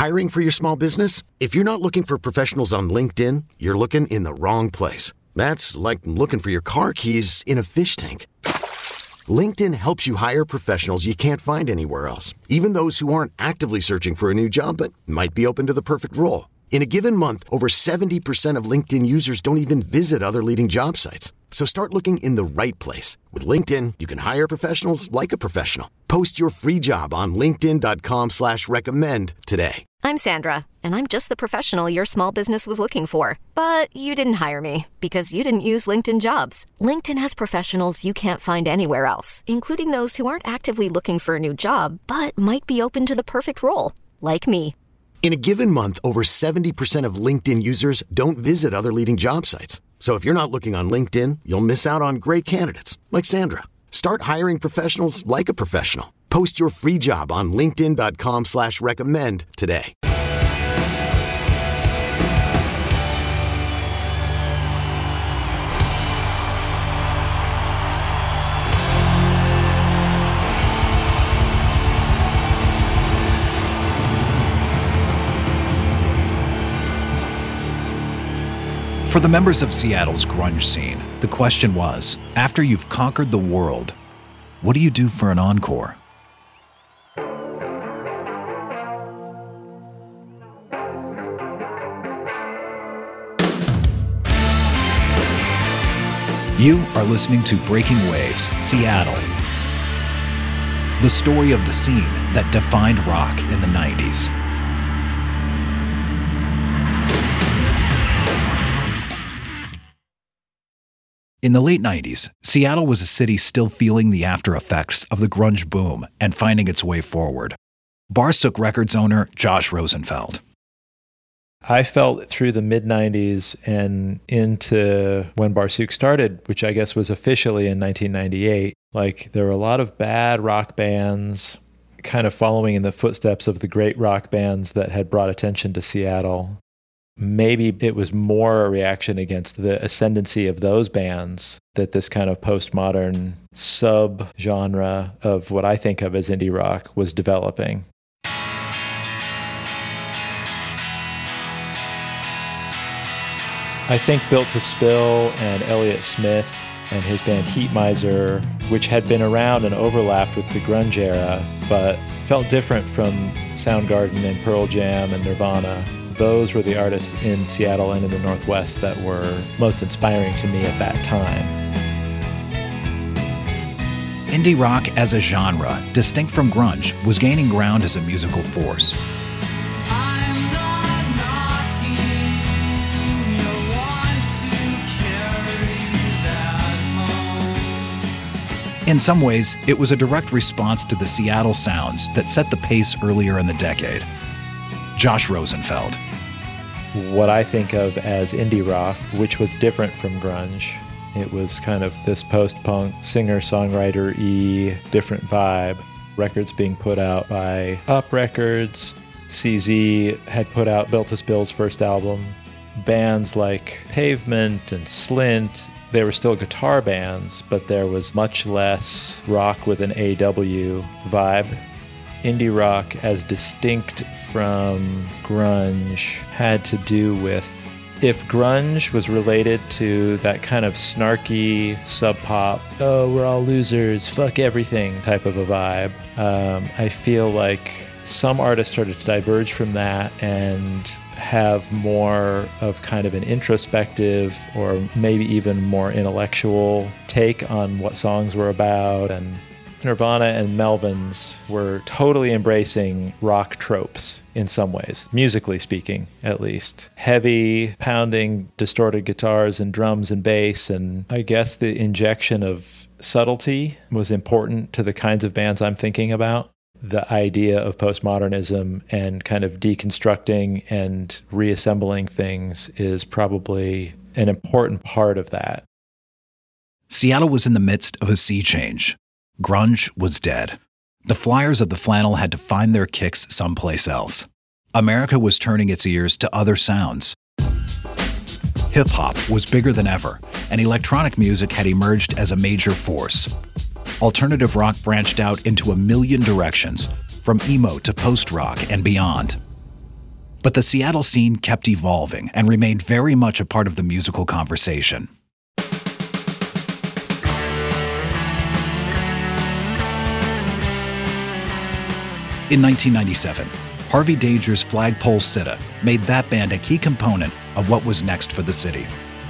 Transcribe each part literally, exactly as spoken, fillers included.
Hiring for your small business? If you're not looking for professionals on LinkedIn, you're looking in the wrong place. That's like looking for your car keys in a fish tank. LinkedIn helps you hire professionals you can't find anywhere else, even those who aren't actively searching for a new job but might be open to the perfect role. In a given month, over seventy percent of LinkedIn users don't even visit other leading job sites. So start looking in the right place. With LinkedIn, you can hire professionals like a professional. Post your free job on linkedin.com slash recommend today. I'm Sandra, and I'm just the professional your small business was looking for. But you didn't hire me because you didn't use LinkedIn Jobs. LinkedIn has professionals you can't find anywhere else, including those who aren't actively looking for a new job, but might be open to the perfect role, like me. In a given month, over seventy percent of LinkedIn users don't visit other leading job sites. So if you're not looking on LinkedIn, you'll miss out on great candidates like Sandra. Start hiring professionals like a professional. Post your free job on linkedin.com slash recommend today. For the members of Seattle's grunge scene, the question was, after you've conquered the world, what do you do for an encore? You are listening to Breaking Waves, Seattle, the story of the scene that defined rock in the nineties. In the late nineties, Seattle was a city still feeling the after effects of the grunge boom and finding its way forward. Barsook Records owner Josh Rosenfeld. I felt through the mid nineties and into when Barsook started, which I guess was officially in nineteen ninety-eight, like there were a lot of bad rock bands kind of following in the footsteps of the great rock bands that had brought attention to Seattle. Maybe it was more a reaction against the ascendancy of those bands that this kind of postmodern sub-genre of what I think of as indie rock was developing. I think Built to Spill and Elliott Smith and his band Heat Miser, which had been around and overlapped with the grunge era, but felt different from Soundgarden and Pearl Jam and Nirvana. Those were the artists in Seattle and in the Northwest that were most inspiring to me at that time. Indie rock as a genre, distinct from grunge, was gaining ground as a musical force. In some ways, it was a direct response to the Seattle sounds that set the pace earlier in the decade. Josh Rosenfeld. What I think of as indie rock, which was different from grunge. It was kind of this post-punk, singer-songwriter-y, different vibe. Records being put out by Up Records. C Z had put out Built to Spill's first album. Bands like Pavement and Slint, they were still guitar bands, but there was much less rock with an A W vibe. Indie rock, as distinct from grunge, had to do with, if grunge was related to that kind of snarky sub-pop, oh, we're all losers, fuck everything type of a vibe, um, I feel like some artists started to diverge from that and have more of kind of an introspective or maybe even more intellectual take on what songs were about. And Nirvana and Melvins were totally embracing rock tropes in some ways, musically speaking, at least. Heavy, pounding, distorted guitars and drums and bass, and I guess the injection of subtlety was important to the kinds of bands I'm thinking about. The idea of postmodernism and kind of deconstructing and reassembling things is probably an important part of that. Seattle was in the midst of a sea change. Grunge was dead. The flyers of the flannel had to find their kicks someplace else. America was turning its ears to other sounds. Hip-hop was bigger than ever, and electronic music had emerged as a major force. Alternative rock branched out into a million directions, from emo to post-rock and beyond. But the Seattle scene kept evolving and remained very much a part of the musical conversation. In nineteen ninety-seven, Harvey Danger's Flagpole Sitta made that band a key component of what was next for the city.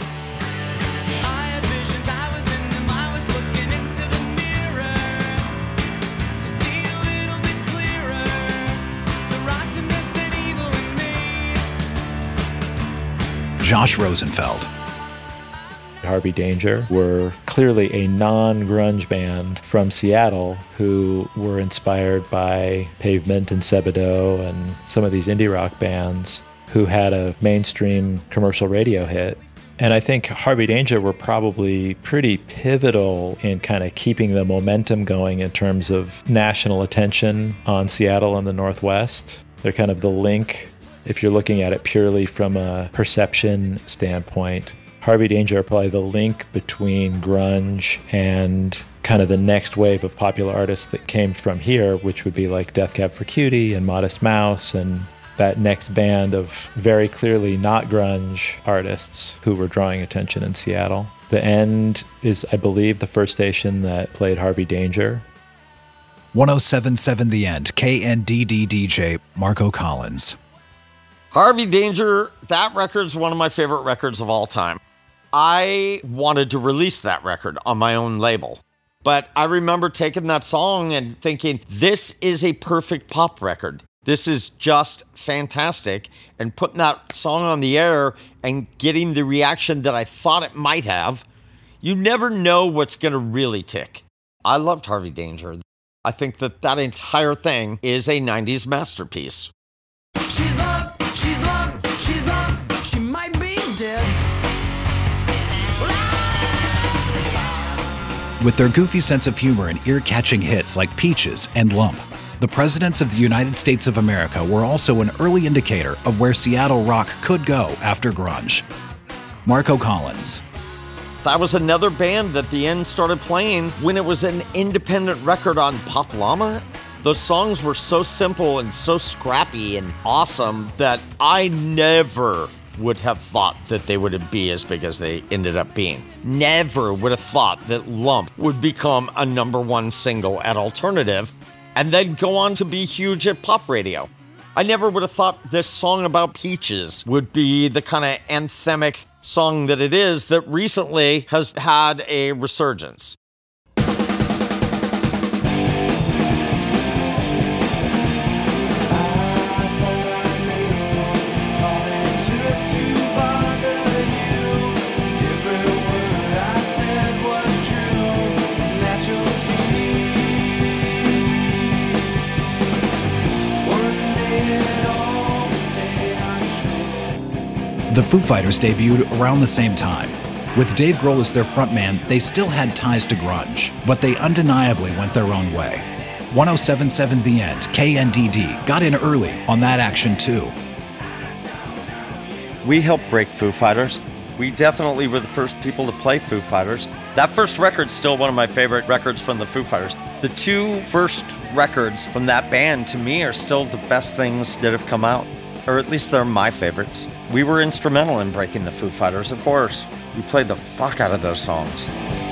Josh Rosenfeld. Harvey Danger were clearly a non-grunge band from Seattle who were inspired by Pavement and Sebadoh and some of these indie rock bands who had a mainstream commercial radio hit. And I think Harvey Danger were probably pretty pivotal in kind of keeping the momentum going in terms of national attention on Seattle and the Northwest. They're kind of the link, if you're looking at it purely from a perception standpoint. Harvey Danger are probably the link between grunge and kind of the next wave of popular artists that came from here, which would be like Death Cab for Cutie and Modest Mouse and that next band of very clearly not grunge artists who were drawing attention in Seattle. The End is, I believe, the first station that played Harvey Danger. one oh seven point seven The End, K N D D D J, Marco Collins. Harvey Danger, that record's one of my favorite records of all time. I wanted to release that record on my own label, but I remember taking that song and thinking, this is a perfect pop record. This is just fantastic. And putting that song on the air and getting the reaction that I thought it might have, you never know what's going to really tick. I loved Harvey Danger. I think that that entire thing is a nineties masterpiece. She's loved, she's loved, she's loved, she might be dead. With their goofy sense of humor and ear-catching hits like Peaches and Lump, the presidents of the United States of America were also an early indicator of where Seattle rock could go after grunge. Marco Collins. That was another band that The End started playing when it was an independent record on Pop Llama. Those songs were so simple and so scrappy and awesome that I never would have thought that they would be as big as they ended up being. Never would have thought that Lump would become a number one single at Alternative and then go on to be huge at pop radio. I never would have thought this song about Peaches would be the kind of anthemic song that it is that recently has had a resurgence. The Foo Fighters debuted around the same time. With Dave Grohl as their frontman, they still had ties to grunge, but they undeniably went their own way. one oh seven point seven The End, K N D D, got in early on that action too. We helped break Foo Fighters. We definitely were the first people to play Foo Fighters. That first record's still one of my favorite records from the Foo Fighters. The two first records from that band, to me, are still the best things that have come out. Or at least they're my favorites. We were instrumental in breaking the Foo Fighters, of course. We played the fuck out of those songs.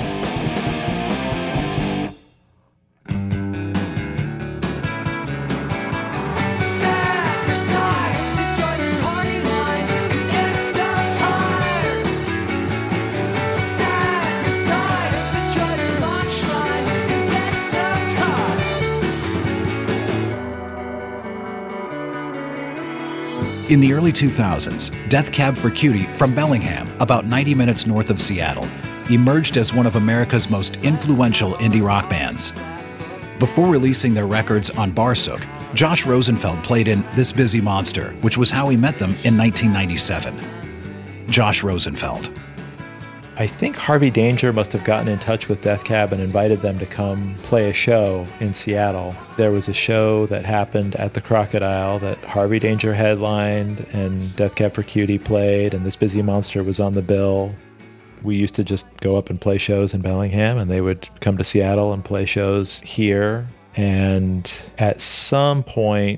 In the early two thousands, Death Cab for Cutie from Bellingham, about ninety minutes north of Seattle, emerged as one of America's most influential indie rock bands. Before releasing their records on Barsuk, Josh Rosenfeld played in This Busy Monster, which was how he met them in nineteen ninety-seven. Josh Rosenfeld. I think Harvey Danger must have gotten in touch with Death Cab and invited them to come play a show in Seattle. There was a show that happened at the Crocodile that Harvey Danger headlined and Death Cab for Cutie played, and This Busy Monster was on the bill. We used to just go up and play shows in Bellingham, and they would come to Seattle and play shows here. And at some point,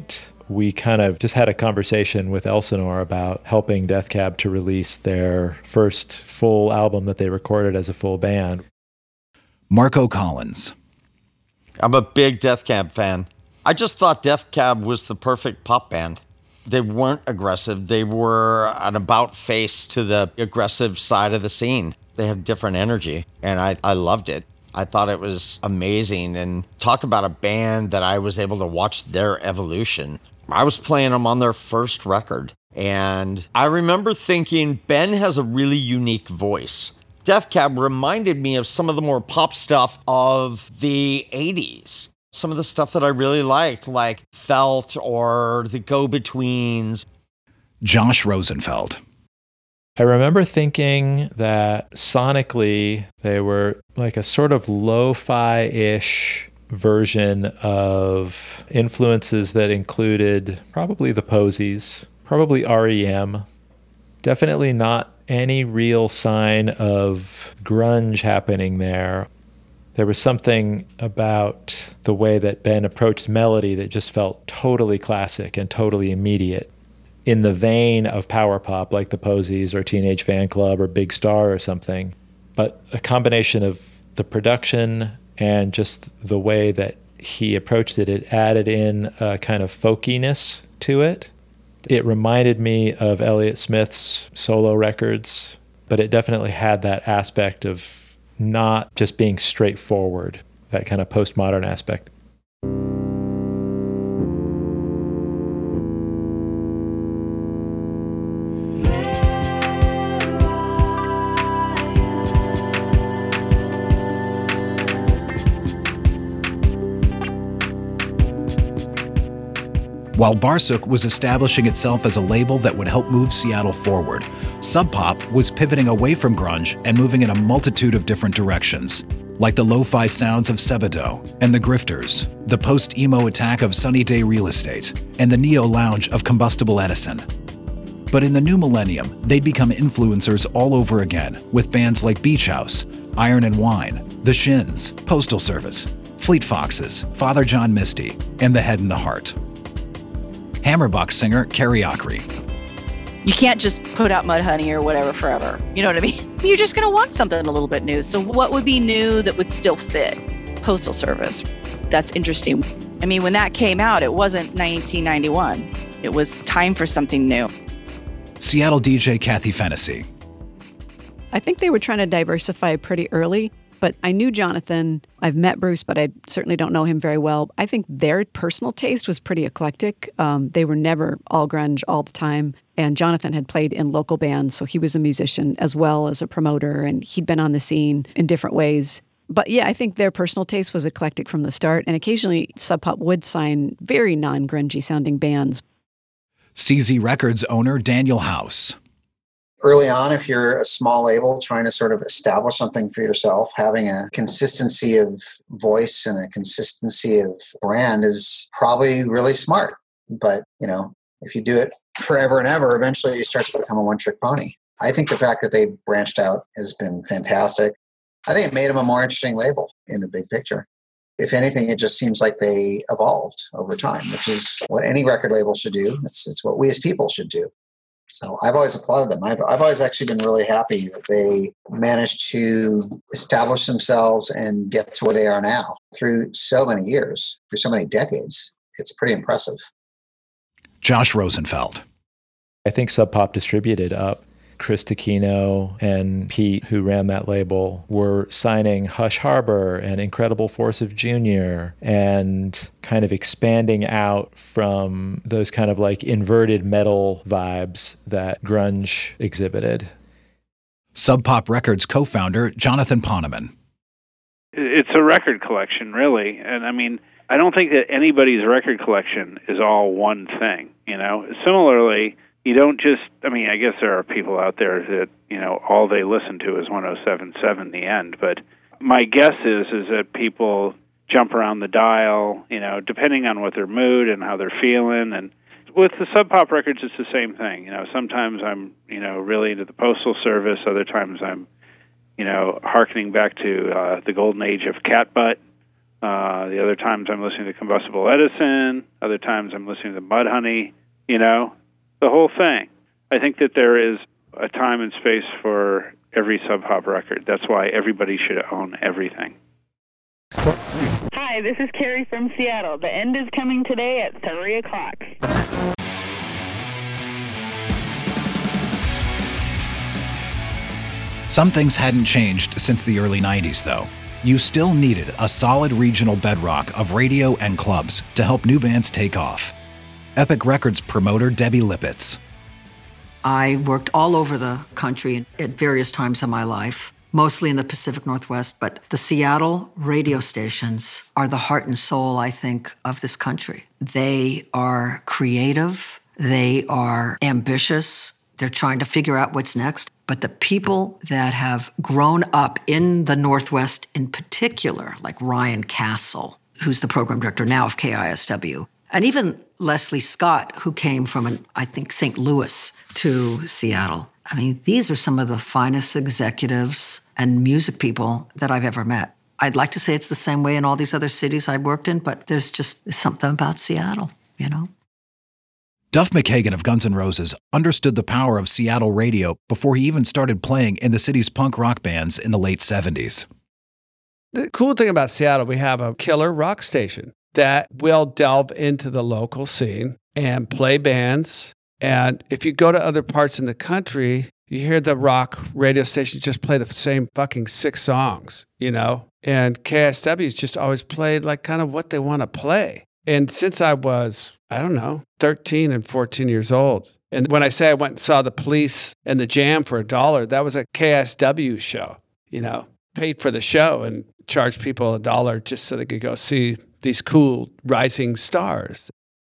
we kind of just had a conversation with Elsinore about helping Death Cab to release their first full album that they recorded as a full band. Marco Collins. I'm a big Death Cab fan. I just thought Death Cab was the perfect pop band. They weren't aggressive. They were an about face to the aggressive side of the scene. They had different energy, and I, I loved it. I thought it was amazing. And talk about a band that I was able to watch their evolution. I was playing them on their first record, and I remember thinking, Ben has a really unique voice. Death Cab reminded me of some of the more pop stuff of the eighties. Some of the stuff that I really liked, like Felt or The Go-Betweens. Josh Rosenfeld. I remember thinking that sonically they were like a sort of lo-fi-ish version of influences that included probably the Posies, probably R E M, definitely not any real sign of grunge happening there. There was something about the way that Ben approached melody that just felt totally classic and totally immediate, in the vein of power pop like the Posies or Teenage Fan Club or Big Star or something. But a combination of the production and just the way that he approached it, it added in a kind of folkiness to it. It reminded me of Elliott Smith's solo records, but it definitely had that aspect of not just being straightforward, that kind of postmodern aspect. While Barsuk was establishing itself as a label that would help move Seattle forward, Sub Pop was pivoting away from grunge and moving in a multitude of different directions, like the lo-fi sounds of Sebadoh and the Grifters, the post-emo attack of Sunny Day Real Estate, and the neo-lounge of Combustible Edison. But in the new millennium, they'd become influencers all over again, with bands like Beach House, Iron and Wine, The Shins, Postal Service, Fleet Foxes, Father John Misty, and The Head and the Heart. Hammerbuck singer Carrie Acri. You can't just put out Mudhoney or whatever forever. You know what I mean? You're just going to want something a little bit new. So what would be new that would still fit? Postal Service. That's interesting. I mean, when that came out, it wasn't nineteen ninety-one. It was time for something new. Seattle D J Kathy Fennessy. I think they were trying to diversify pretty early. But I knew Jonathan. I've met Bruce, but I certainly don't know him very well. I think their personal taste was pretty eclectic. Um, they were never all grunge all the time. And Jonathan had played in local bands, so he was a musician as well as a promoter, and he'd been on the scene in different ways. But yeah, I think their personal taste was eclectic from the start, and occasionally Sub Pop would sign very non-grungy sounding bands. C Z Records owner Daniel House. Early on, if you're a small label trying to sort of establish something for yourself, having a consistency of voice and a consistency of brand is probably really smart. But, you know, if you do it forever and ever, eventually you start to become a one-trick pony. I think the fact that they branched out has been fantastic. I think it made them a more interesting label in the big picture. If anything, it just seems like they evolved over time, which is what any record label should do. It's, it's what we as people should do. So I've always applauded them. I've, I've always actually been really happy that they managed to establish themselves and get to where they are now through so many years, through so many decades. It's pretty impressive. Josh Rosenfeld. I think Sub Pop distributed up. Chris Taquino and Pete, who ran that label, were signing Hush Harbor and Incredible Force of Junior and kind of expanding out from those kind of like inverted metal vibes that grunge exhibited. Sub Pop Records co-founder Jonathan Poneman. It's a record collection, really. And I mean, I don't think that anybody's record collection is all one thing, you know? Similarly, you don't just, I mean, I guess there are people out there that, you know, all they listen to is one oh seven point seven The End, but my guess is is that people jump around the dial, you know, depending on what their mood and how they're feeling. And with the Sub Pop records, it's the same thing. You know, sometimes I'm, you know, really into the Postal Service. Other times I'm, you know, hearkening back to uh, the golden age of Catbutt. Uh, the other times I'm listening to Combustible Edison. Other times I'm listening to Mudhoney. You know, the whole thing. I think that there is a time and space for every Sub Pop record. That's why everybody should own everything. Hi, this is Carrie from Seattle. The end is coming today at three o'clock. Some things hadn't changed since the early nineties, though. You still needed a solid regional bedrock of radio and clubs to help new bands take off. Epic Records promoter Debbie Lippitz. I worked all over the country at various times in my life, mostly in the Pacific Northwest, but the Seattle radio stations are the heart and soul, I think, of this country. They are creative, they are ambitious, they're trying to figure out what's next. But the people that have grown up in the Northwest in particular, like Ryan Castle, who's the program director now of K I S W, and even Leslie Scott, who came from, an, I think, Saint Louis to Seattle. I mean, these are some of the finest executives and music people that I've ever met. I'd like to say it's the same way in all these other cities I've worked in, but there's just something about Seattle, you know? Duff McKagan of Guns N' Roses understood the power of Seattle radio before he even started playing in the city's punk rock bands in the late seventies. The cool thing about Seattle, we have a killer rock station that will delve into the local scene and play bands. And if you go to other parts in the country, you hear the rock radio station just play the same fucking six songs, you know? And K I S W's just always played like kind of what they want to play. And since I was, I don't know, thirteen and fourteen years old, and when I say I went and saw the Police and the Jam for a dollar, that was a K I S W show, you know, paid for the show and charged people a dollar just so they could go see these cool rising stars.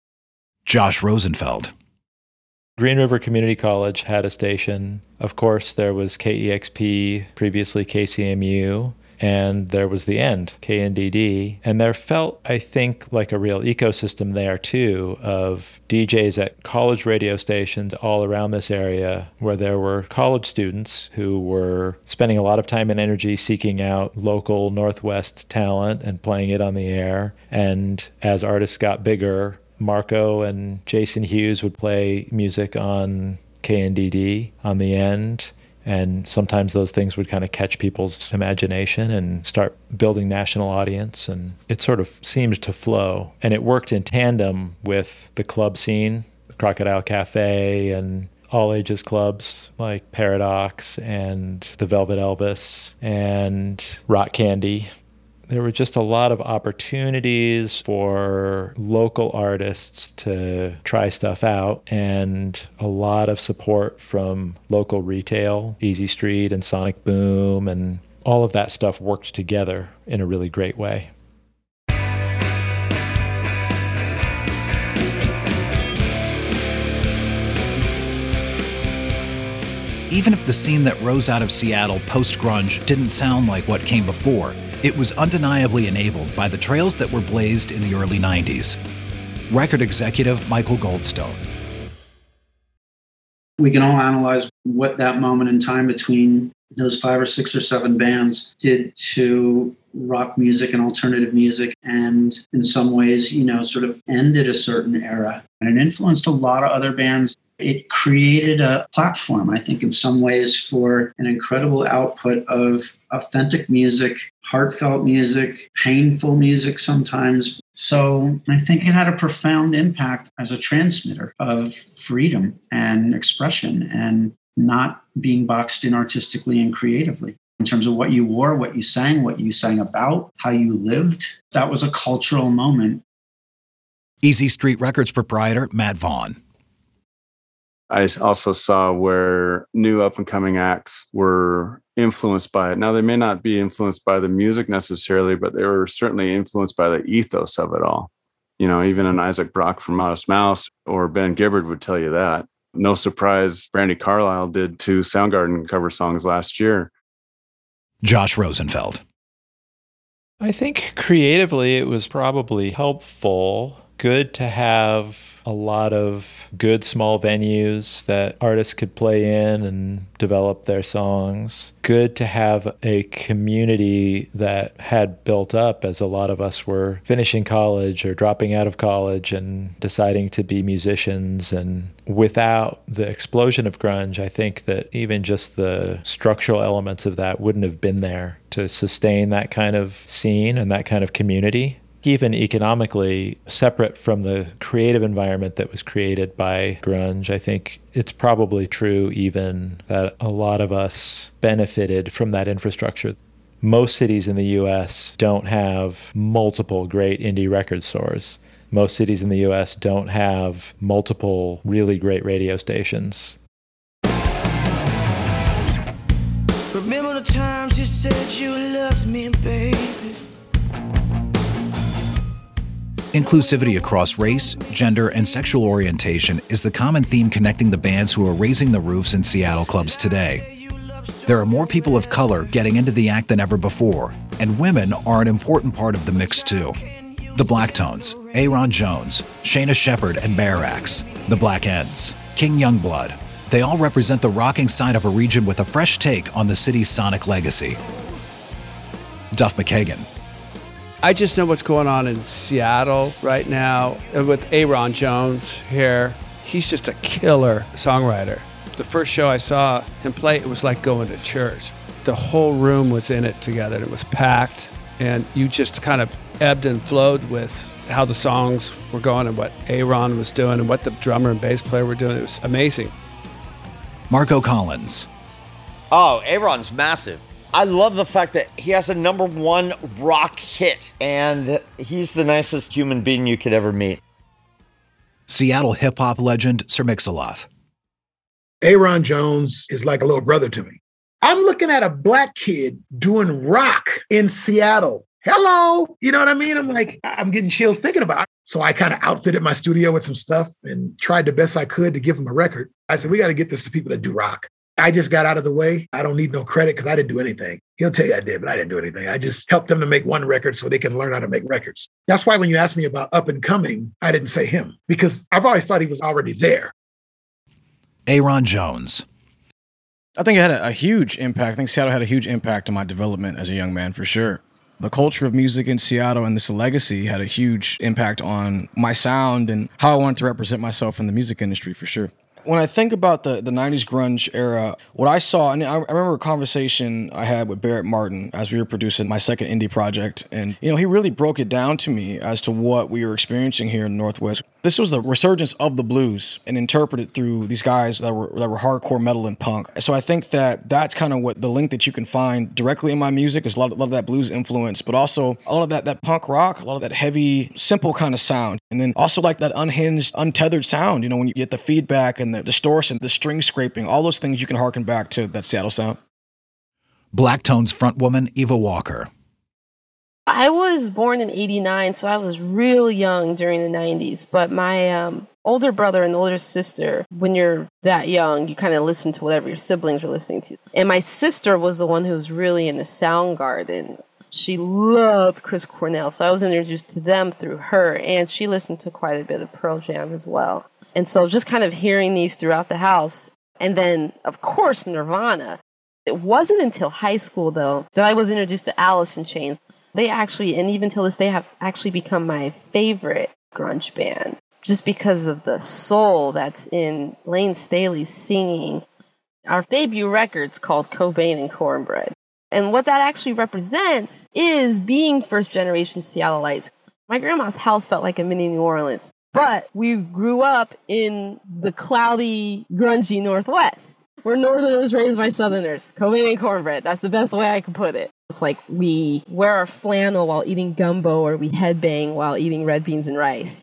Josh Rosenfeld. Green River Community College had a station. Of course, there was K E X P, previously K C M U, and there was The End, K N D D. And there felt, I think, like a real ecosystem there, too, of D Js at college radio stations all around this area, where there were college students who were spending a lot of time and energy seeking out local Northwest talent and playing it on the air. And as artists got bigger, Marco and Jason Hughes would play music on K N D D on The End. And sometimes those things would kind of catch people's imagination and start building national audience. And it sort of seemed to flow. And it worked in tandem with the club scene, Crocodile Cafe and all ages clubs like Paradox and the Velvet Elvis and Rock Candy. There were just a lot of opportunities for local artists to try stuff out, and a lot of support from local retail, Easy Street and Sonic Boom, and all of that stuff worked together in a really great way. Even if the scene that rose out of Seattle post-grunge didn't sound like what came before, it was undeniably enabled by the trails that were blazed in the early nineties. Record executive Michael Goldstone. We can all analyze what that moment in time between those five or six or seven bands did to rock music and alternative music, and in some ways, you know, sort of ended a certain era. And it influenced a lot of other bands. It created a platform, I think, in some ways for an incredible output of authentic music, heartfelt music, painful music sometimes. So I think it had a profound impact as a transmitter of freedom and expression and not being boxed in artistically and creatively. In terms of what you wore, what you sang, what you sang about, how you lived, that was a cultural moment. Easy Street Records proprietor Matt Vaughn. I also saw where new up-and-coming acts were influenced by it. Now, they may not be influenced by the music necessarily, but they were certainly influenced by the ethos of it all. You know, even an Isaac Brock from Modest Mouse or Ben Gibbard would tell you that. No surprise, Brandi Carlile did two Soundgarden cover songs last year. Josh Rosenfeld. I think creatively it was probably helpful good to have a lot of good small venues that artists could play in and develop their songs. Good to have a community that had built up as a lot of us were finishing college or dropping out of college and deciding to be musicians. And without the explosion of grunge, I think that even just the structural elements of that wouldn't have been there to sustain that kind of scene and that kind of community. Even economically, separate from the creative environment that was created by grunge, I think it's probably true even that a lot of us benefited from that infrastructure. Most cities in the U S don't have multiple great indie record stores. Most cities in the U S don't have multiple really great radio stations. Remember the times you said you loved me, baby. Inclusivity across race, gender, and sexual orientation is the common theme connecting the bands who are raising the roofs in Seattle clubs today. There are more people of color getting into the act than ever before, and women are an important part of the mix too. The Blacktones, Aaron Jones, Shayna Shepherd and Barax, the Black Ends, King Youngblood. They all represent the rocking side of a region with a fresh take on the city's sonic legacy. Duff McKagan. I just know what's going on in Seattle right now with Aaron Jones here. He's just a killer songwriter. The first show I saw him play, it was like going to church. The whole room was in it together. It was packed, and you just kind of ebbed and flowed with how the songs were going and what Aaron was doing and what the drummer and bass player were doing. It was amazing. Marco Collins. Oh, Aaron's massive. I love the fact that he has a number one rock hit, and he's the nicest human being you could ever meet. Seattle hip-hop legend Sir Mix-a-Lot. Aaron Jones is like a little brother to me. I'm looking at a black kid doing rock in Seattle. Hello. You know what I mean? I'm like, I'm getting chills thinking about it. So I kind of outfitted my studio with some stuff and tried the best I could to give him a record. I said, we got to get this to people that do rock. I just got out of the way. I don't need no credit because I didn't do anything. He'll tell you I did, but I didn't do anything. I just helped them to make one record so they can learn how to make records. That's why when you asked me about up and coming, I didn't say him because I've always thought he was already there. Aaron Jones. I think it had a, a huge impact. I think Seattle had a huge impact on my development as a young man, for sure. The culture of music in Seattle and this legacy had a huge impact on my sound and how I wanted to represent myself in the music industry, for sure. When I think about the, the nineties grunge era, what I saw, and I, I remember a conversation I had with Barrett Martin as we were producing my second indie project. And, you know, he really broke it down to me as to what we were experiencing here in the Northwest. This was the resurgence of the blues and interpreted through these guys that were that were hardcore metal and punk. So I think that that's kind of what the link that you can find directly in my music is a lot, a lot of that blues influence, but also a lot of that, that punk rock, a lot of that heavy, simple kind of sound. And then also like that unhinged, untethered sound, you know, when you get the feedback and the distortion, the string scraping, all those things you can harken back to that Seattle sound. Blacktones frontwoman Eva Walker. I was born in eighty-nine, so I was real young during the nineties. But my um, older brother and older sister, when you're that young, you kind of listen to whatever your siblings are listening to. And my sister was the one who was really into Soundgarden. She loved Chris Cornell, so I was introduced to them through her. And she listened to quite a bit of Pearl Jam as well. And so just kind of hearing these throughout the house. And then, of course, Nirvana. It wasn't until high school, though, that I was introduced to Alice in Chains. They actually, and even till this day, have actually become my favorite grunge band just because of the soul that's in Lane Staley's singing. Our debut record's called Cobain and Cornbread. And what that actually represents is being first-generation Seattleites. My grandma's house felt like a mini New Orleans, but we grew up in the cloudy, grungy Northwest. We're Northerners raised by Southerners. Cobain and Cornbread. That's the best way I can put it. It's like we wear our flannel while eating gumbo, or we headbang while eating red beans and rice.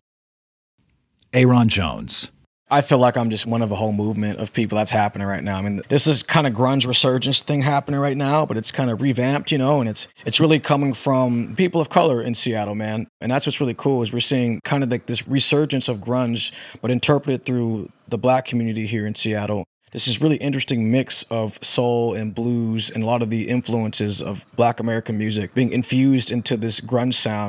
Aaron Jones. I feel like I'm just one of a whole movement of people that's happening right now. I mean, this is kind of grunge resurgence thing happening right now, but it's kind of revamped, you know, and it's it's really coming from people of color in Seattle, man. And that's what's really cool is we're seeing kind of like this resurgence of grunge, but interpreted through the Black community here in Seattle. This is really interesting mix of soul and blues and a lot of the influences of Black American music being infused into this grunge sound now.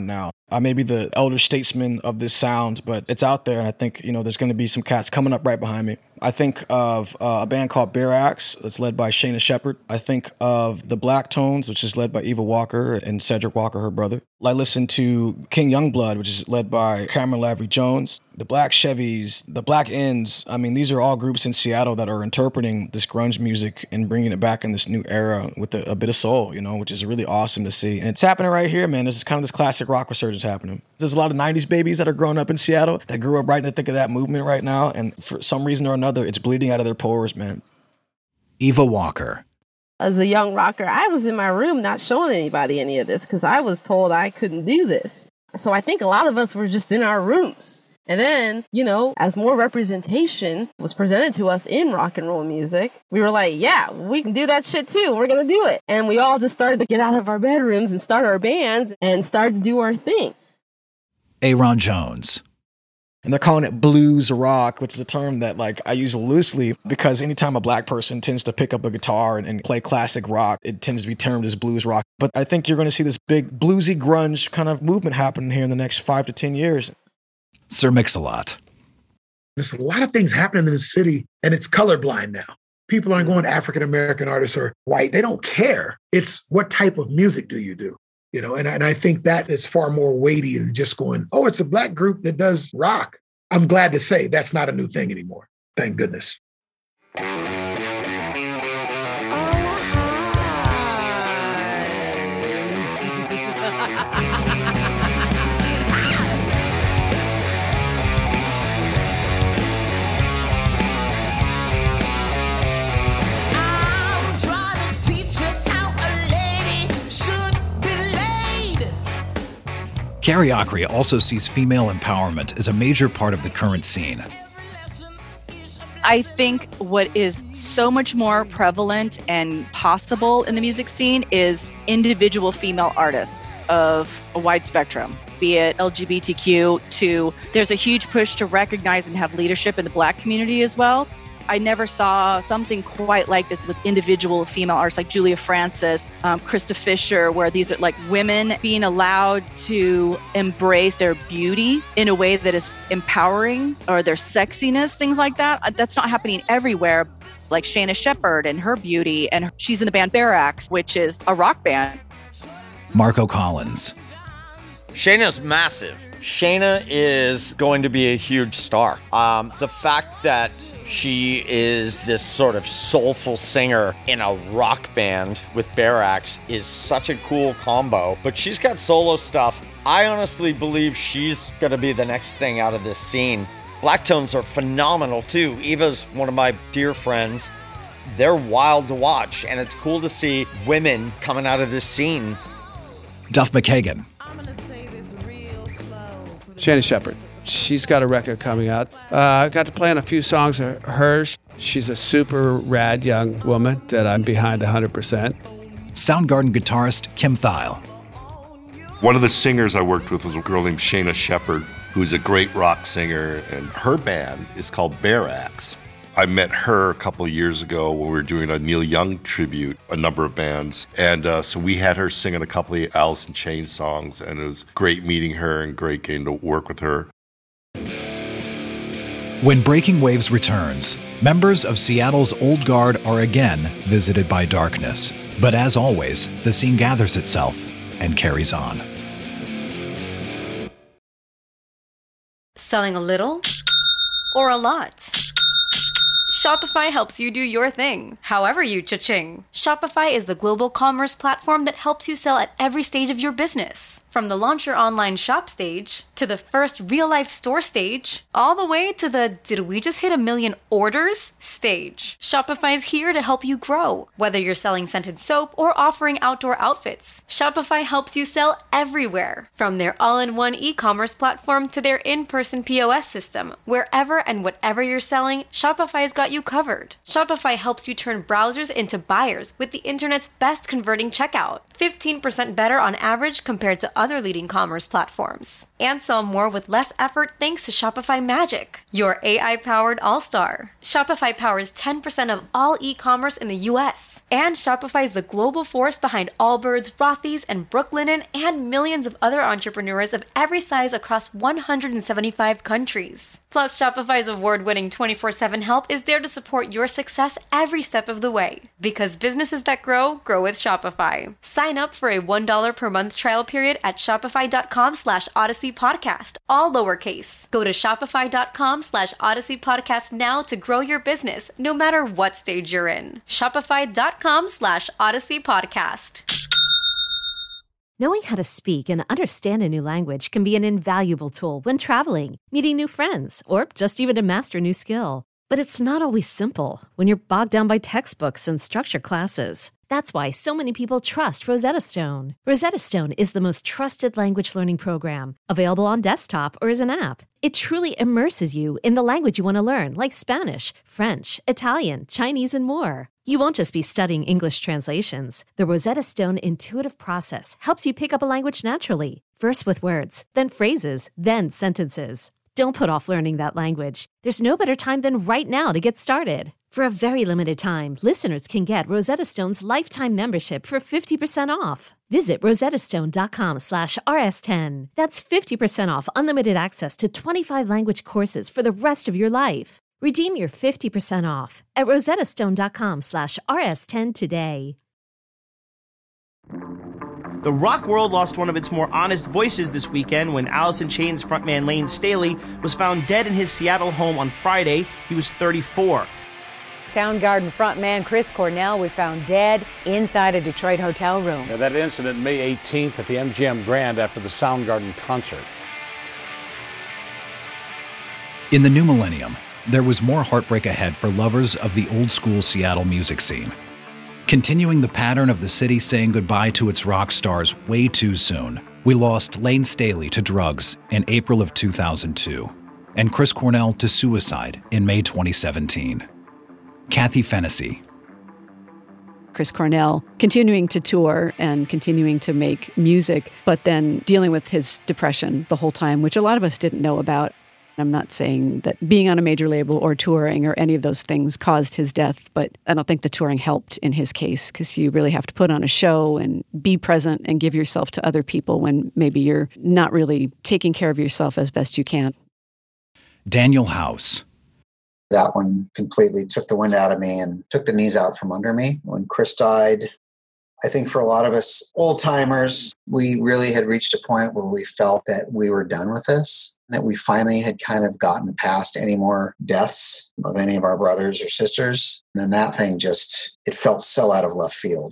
I may be the elder statesman of this sound, but it's out there, and I think, you know, there's going to be some cats coming up right behind me. I think of uh, a band called Bare Axe, that's led by Shayna Shepherd. I think of the Black Tones, which is led by Eva Walker and Cedric Walker, her brother. I listen to King Youngblood, which is led by Cameron Lavery Jones. The Black Chevys, the Black Ends. I mean, these are all groups in Seattle that are interpreting this grunge music and bringing it back in this new era with a, a bit of soul, you know, which is really awesome to see. And it's happening right here, man. This is kind of this classic rock resurgence happening. There's a lot of nineties babies that are growing up in Seattle that grew up right in the thick of that movement right now. And for some reason or another, it's bleeding out of their pores, man. Eva Walker. As a young rocker, I was in my room not showing anybody any of this because I was told I couldn't do this. So I think a lot of us were just in our rooms. And then, you know, as more representation was presented to us in rock and roll music, we were like, yeah, we can do that shit too. We're going to do it. And we all just started to get out of our bedrooms and start our bands and start to do our thing. Aaron Jones. And they're calling it blues rock, which is a term that like I use loosely because anytime a black person tends to pick up a guitar and, and play classic rock, it tends to be termed as blues rock. But I think you're going to see this big bluesy grunge kind of movement happening here in the next five to ten years. Sir Mix-a-Lot. There's a lot of things happening in the city, and it's colorblind now. People aren't going African-American artists or white. They don't care. It's what type of music do you do? You know, and, and I think that is far more weighty than just going, oh, it's a black group that does rock. I'm glad to say that's not a new thing anymore. Thank goodness. Carrie Acri also sees female empowerment as a major part of the current scene. I think what is so much more prevalent and possible in the music scene is individual female artists of a wide spectrum, be it L G B T Q to there's a huge push to recognize and have leadership in the Black community as well. I never saw something quite like this with individual female artists like Julia Francis, um, Krista Fisher, where these are like women being allowed to embrace their beauty in a way that is empowering, or their sexiness, things like that. That's not happening everywhere. Like Shayna Shepherd and her beauty, and she's in the band Bare Axe, which is a rock band. Marco Collins. Shayna's massive. Shayna is going to be a huge star. Um, the fact that she is this sort of soulful singer in a rock band with Bare Axe is such a cool combo. But she's got solo stuff. I honestly believe she's going to be the next thing out of this scene. Black Tones are phenomenal too. Eva's one of my dear friends. They're wild to watch, and it's cool to see women coming out of this scene. Duff McKagan. Shayna Shepherd. She's got a record coming out. Uh, I got to play on a few songs of hers. She's a super rad young woman that I'm behind one hundred percent. Soundgarden guitarist Kim Thile. One of the singers I worked with was a girl named Shayna Shepherd, who's a great rock singer, and her band is called Bare Axe. I met her a couple of years ago when we were doing a Neil Young tribute, a number of bands. And uh, so we had her singing a couple of Alice in Chains songs, and it was great meeting her and great getting to work with her. When Breaking Waves returns, members of Seattle's old guard are again visited by darkness. But as always, the scene gathers itself and carries on. Selling a little or a lot? Shopify helps you do your thing, however you cha-ching. Shopify is the global commerce platform that helps you sell at every stage of your business. From the launch your online shop stage, to the first real-life store stage, all the way to the did we just hit a million orders stage. Shopify's here to help you grow. Whether you're selling scented soap or offering outdoor outfits, Shopify helps you sell everywhere. From their all-in-one e-commerce platform to their in-person P O S system, wherever and whatever you're selling, Shopify's got got you covered. Shopify helps you turn browsers into buyers with the internet's best converting checkout, fifteen percent better on average compared to other leading commerce platforms. And sell more with less effort thanks to Shopify Magic, your A I-powered all-star. Shopify powers ten percent of all e-commerce in the U S. And Shopify is the global force behind Allbirds, Rothy's, and Brooklinen, and millions of other entrepreneurs of every size across one hundred seventy-five countries. Plus, Shopify's award-winning twenty-four seven help is there to support your success every step of the way. Because businesses that grow, grow with Shopify. Sign up for a one dollar per month trial period at shopify.com slash Odyssey Podcast, all lowercase. Go to shopify.com slash Odyssey Podcast now to grow your business, no matter what stage you're in. Shopify.com slash Odyssey Podcast. Knowing how to speak and understand a new language can be an invaluable tool when traveling, meeting new friends, or just even to master a new skill. But it's not always simple when you're bogged down by textbooks and structure classes. That's why so many people trust Rosetta Stone. Rosetta Stone is the most trusted language learning program, available on desktop or as an app. It truly immerses you in the language you want to learn, like Spanish, French, Italian, Chinese, and more. You won't just be studying English translations. The Rosetta Stone intuitive process helps you pick up a language naturally, first with words, then phrases, then sentences. Don't put off learning that language. There's no better time than right now to get started. For a very limited time, listeners can get Rosetta Stone's lifetime membership for fifty percent off. Visit rosettastone.com slash rs10. That's fifty percent off unlimited access to twenty-five language courses for the rest of your life. Redeem your fifty percent off at rosettastone.com slash rs10 today. The rock world lost one of its more honest voices this weekend when Alice in Chains frontman Lane Staley was found dead in his Seattle home on Friday. He was thirty-four. Soundgarden frontman Chris Cornell was found dead inside a Detroit hotel room. Now, that incident May eighteenth at the M G M Grand after the Soundgarden concert. In the new millennium, there was more heartbreak ahead for lovers of the old-school Seattle music scene. Continuing the pattern of the city saying goodbye to its rock stars way too soon, we lost Lane Staley to drugs in April of two thousand two, and Chris Cornell to suicide in May twenty seventeen. Kathy Fennessy. Chris Cornell continuing to tour and continuing to make music, but then dealing with his depression the whole time, which a lot of us didn't know about. I'm not saying that being on a major label or touring or any of those things caused his death, but I don't think the touring helped in his case because you really have to put on a show and be present and give yourself to other people when maybe you're not really taking care of yourself as best you can. Daniel House. That one completely took the wind out of me and took the knees out from under me. When Chris died, I think for a lot of us old timers, we really had reached a point where we felt that we were done with this, that we finally had kind of gotten past any more deaths of any of our brothers or sisters. And then that thing just, it felt so out of left field.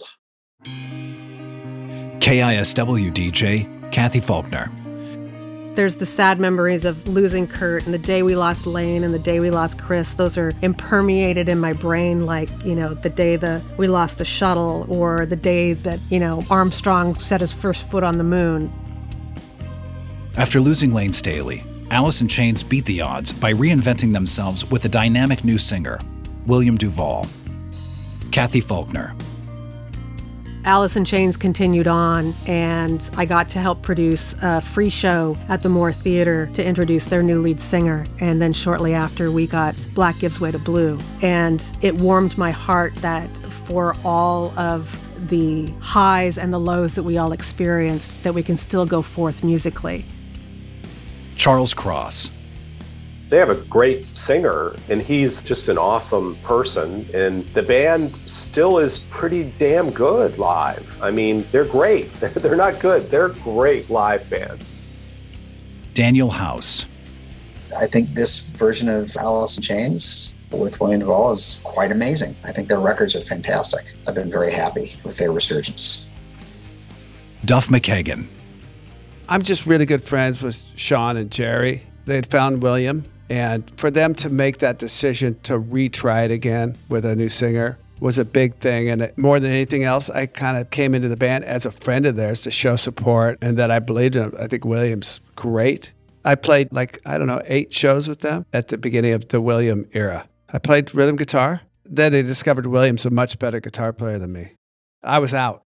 K I S W D J, Kathy Faulkner. There's the sad memories of losing Kurt and the day we lost Lane and the day we lost Chris. Those are impermeated in my brain like, you know, the day that we lost the shuttle or the day that, you know, Armstrong set his first foot on the moon. After losing Lane Staley, Alice in Chains beat the odds by reinventing themselves with a dynamic new singer, William Duvall. Kathy Faulkner. Alice in Chains continued on, and I got to help produce a free show at the Moore Theater to introduce their new lead singer. And then shortly after, we got Black Gives Way to Blue. And it warmed my heart that for all of the highs and the lows that we all experienced, that we can still go forth musically. Charles Cross. They have a great singer, and he's just an awesome person, and the band still is pretty damn good live. I mean, they're great. They're not good. They're great live band. Daniel House. I think this version of Alice in Chains with William Duvall is quite amazing. I think their records are fantastic. I've been very happy with their resurgence. Duff McKagan. I'm just really good friends with Sean and Jerry. They had found William. And for them to make that decision to retry it again with a new singer was a big thing. And more than anything else, I kind of came into the band as a friend of theirs to show support and that I believed in them. I think William's great. I played like, I don't know, eight shows with them at the beginning of the William era. I played rhythm guitar. Then they discovered William's a much better guitar player than me. I was out.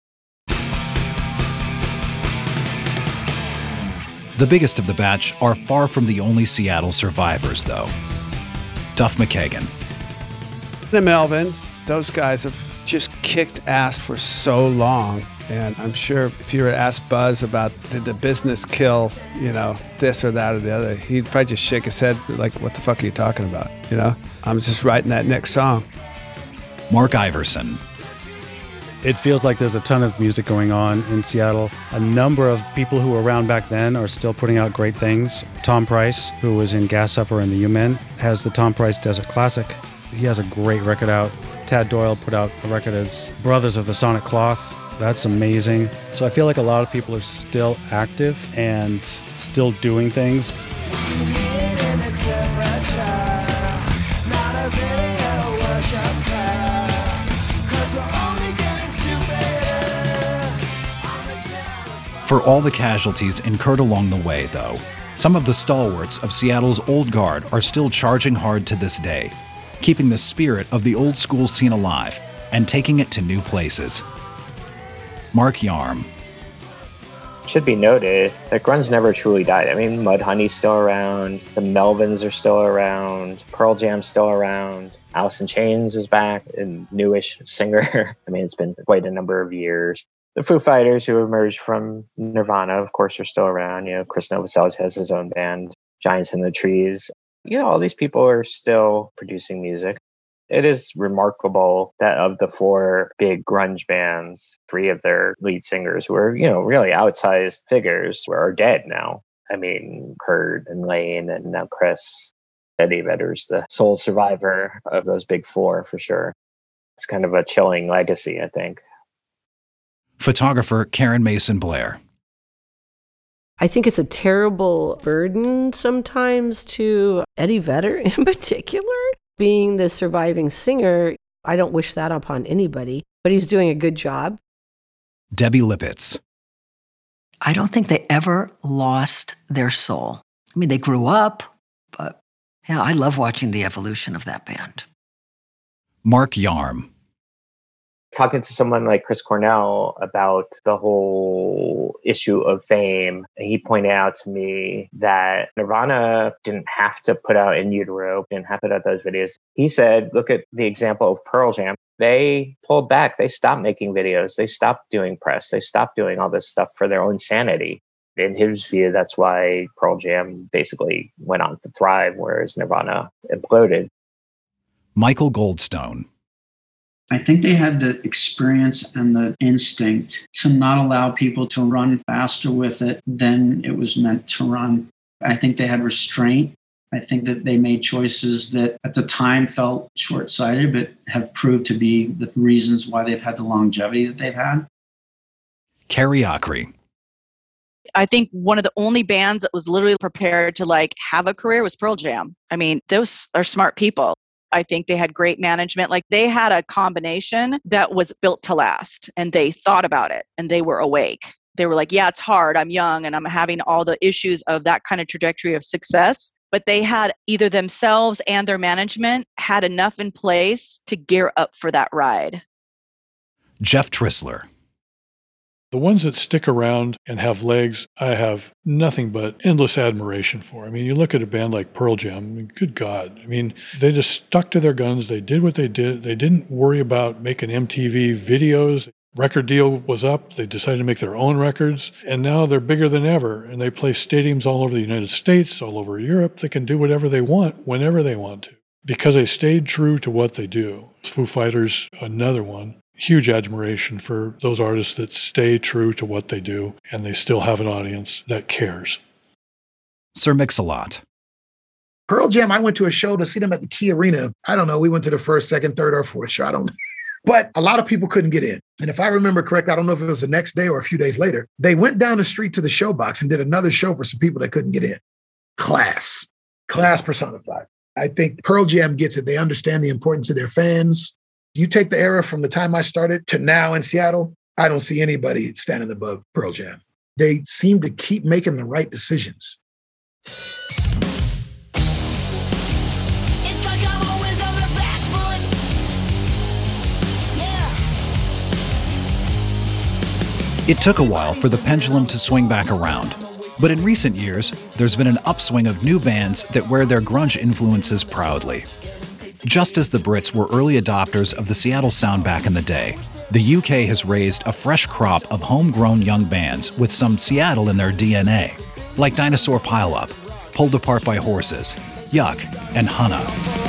The biggest of the batch are far from the only Seattle survivors, though. Duff McKagan. The Melvins, those guys have just kicked ass for so long. And I'm sure if you were to ask Buzz about did the business kill, you know, this or that or the other, he'd probably just shake his head like, what the fuck are you talking about? You know, I'm just writing that next song. Mark Iverson. It feels like there's a ton of music going on in Seattle. A number of people who were around back then are still putting out great things. Tom Price, who was in Gas Upper and the U-Men, has the Tom Price Desert Classic. He has a great record out. Tad Doyle put out a record as Brothers of the Sonic Cloth. That's amazing. So I feel like a lot of people are still active and still doing things. For all the casualties incurred along the way, though, some of the stalwarts of Seattle's old guard are still charging hard to this day, keeping the spirit of the old school scene alive and taking it to new places. Mark Yarm. Should be noted that grunge never truly died. I mean, Mudhoney's still around, the Melvins are still around, Pearl Jam's still around, Alice in Chains is back, a newish singer. I mean, it's been quite a number of years. The Foo Fighters, who emerged from Nirvana, of course, are still around. You know, Chris Novoselic has his own band, Giants in the Trees. You know, all these people are still producing music. It is remarkable that of the four big grunge bands, three of their lead singers who are, you know, really outsized figures are dead now. I mean, Kurt and Lane and now Chris. Eddie Vedder's the sole survivor of those big four for sure. It's kind of a chilling legacy, I think. Photographer Karen Mason Blair. I think it's a terrible burden sometimes to Eddie Vedder in particular. Being the surviving singer, I don't wish that upon anybody, but he's doing a good job. Debbie Lippitz. I don't think they ever lost their soul. I mean, they grew up, but yeah, I love watching the evolution of that band. Mark Yarm. Talking to someone like Chris Cornell about the whole issue of fame, he pointed out to me that Nirvana didn't have to put out In Utero, didn't have to put out those videos. He said, look at the example of Pearl Jam. They pulled back. They stopped making videos. They stopped doing press. They stopped doing all this stuff for their own sanity. In his view, that's why Pearl Jam basically went on to thrive, whereas Nirvana imploded. Michael Goldstone. I think they had the experience and the instinct to not allow people to run faster with it than it was meant to run. I think they had restraint. I think that they made choices that at the time felt short-sighted, but have proved to be the reasons why they've had the longevity that they've had. Carrie Acri. I think one of the only bands that was literally prepared to like have a career was Pearl Jam. I mean, those are smart people. I think they had great management. Like they had a combination that was built to last and they thought about it and they were awake. They were like, yeah, it's hard. I'm young and I'm having all the issues of that kind of trajectory of success. But they had either themselves and their management had enough in place to gear up for that ride. Jeff Trissler. The ones that stick around and have legs, I have nothing but endless admiration for. I mean, you look at a band like Pearl Jam, I mean, good God. I mean, they just stuck to their guns. They did what they did. They didn't worry about making M T V videos. Record deal was up. They decided to make their own records. And now they're bigger than ever. And they play stadiums all over the United States, all over Europe. They can do whatever they want, whenever they want to, because they stayed true to what they do. Foo Fighters, another one. Huge admiration for those artists that stay true to what they do and they still have an audience that cares. Sir Mix-a-Lot. Pearl Jam, I went to a show to see them at the Key Arena. I don't know. We went to the first, second, third, or fourth show. I don't know. But a lot of people couldn't get in. And if I remember correct, I don't know if it was the next day or a few days later, they went down the street to the showbox and did another show for some people that couldn't get in. Class. Class personified. I think Pearl Jam gets it. They understand the importance of their fans. You take the era from the time I started to now in Seattle, I don't see anybody standing above Pearl Jam. They seem to keep making the right decisions. It's like I'm always on the It took a while for the pendulum to swing back around, but in recent years, there's been an upswing of new bands that wear their grunge influences proudly. Just as the Brits were early adopters of the Seattle sound back in the day, the U K has raised a fresh crop of homegrown young bands with some Seattle in their D N A, like Dinosaur Pileup, Pulled Apart by Horses, Yuck, and Hunna.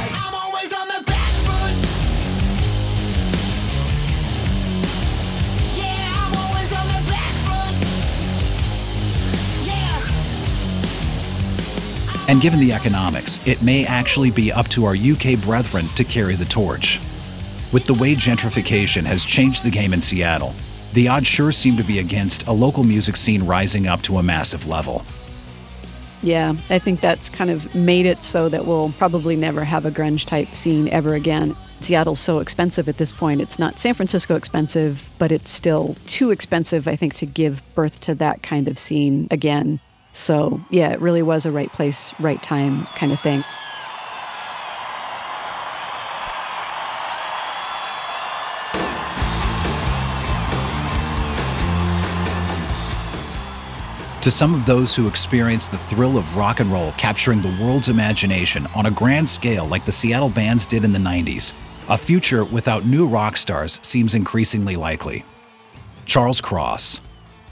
And given the economics, it may actually be up to our U K brethren to carry the torch. With the way gentrification has changed the game in Seattle, the odds sure seem to be against a local music scene rising up to a massive level. Yeah, I think that's kind of made it so that we'll probably never have a grunge type scene ever again. Seattle's so expensive at this point. It's not San Francisco expensive, but it's still too expensive, I think, to give birth to that kind of scene again. So, yeah, it really was a right place, right time kind of thing. To some of those who experience the thrill of rock and roll capturing the world's imagination on a grand scale like the Seattle bands did in the nineties, a future without new rock stars seems increasingly likely. Charles Cross.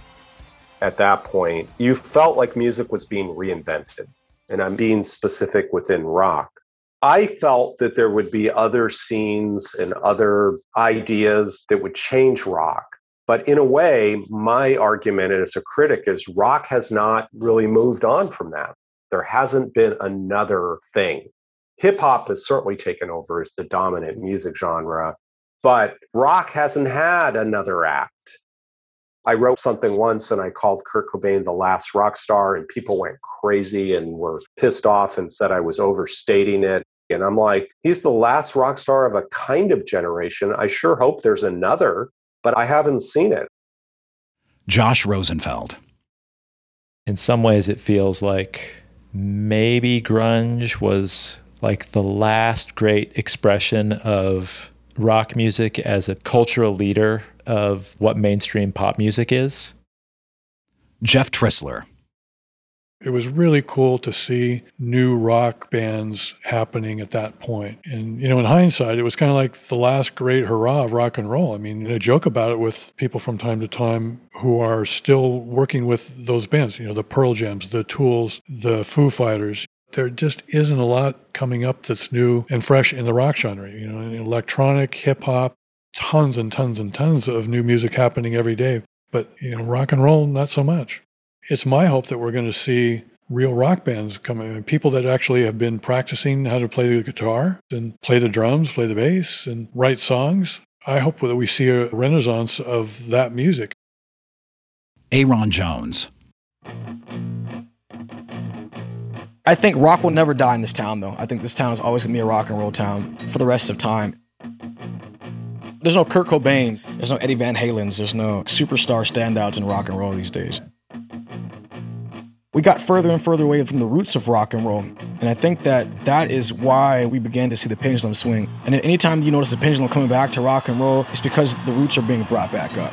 At that point, you felt like music was being reinvented, and I'm being specific within rock. I felt that there would be other scenes and other ideas that would change rock. But in a way, my argument as a critic is rock has not really moved on from that. There hasn't been another thing. Hip hop has certainly taken over as the dominant music genre, but rock hasn't had another act. I wrote something once and I called Kurt Cobain the last rock star, and people went crazy and were pissed off and said I was overstating it. And I'm like, he's the last rock star of a kind of generation. I sure hope there's another, but I haven't seen it. Josh Rosenfeld. In some ways, it feels like maybe grunge was like the last great expression of rock music as a cultural leader of what mainstream pop music is. Jeff Trissler. It was really cool to see new rock bands happening at that point. And, you know, in hindsight, it was kind of like the last great hurrah of rock and roll. I mean, I joke about it with people from time to time who are still working with those bands, you know, the Pearl Jams, the Tools, the Foo Fighters. There just isn't a lot coming up that's new and fresh in the rock genre, you know, in electronic, hip hop, tons and tons and tons of new music happening every day. But, you know, rock and roll, not so much. It's my hope that we're going to see real rock bands come in, people that actually have been practicing how to play the guitar and play the drums, play the bass, and write songs. I hope that we see a renaissance of that music. Aaron Jones. I think rock will never die in this town, though. I think this town is always going to be a rock and roll town for the rest of time. There's no Kurt Cobain, there's no Eddie Van Halens, there's no superstar standouts in rock and roll these days. We got further and further away from the roots of rock and roll, and I think that that is why we began to see the pendulum swing. And anytime you notice the pendulum coming back to rock and roll, it's because the roots are being brought back up.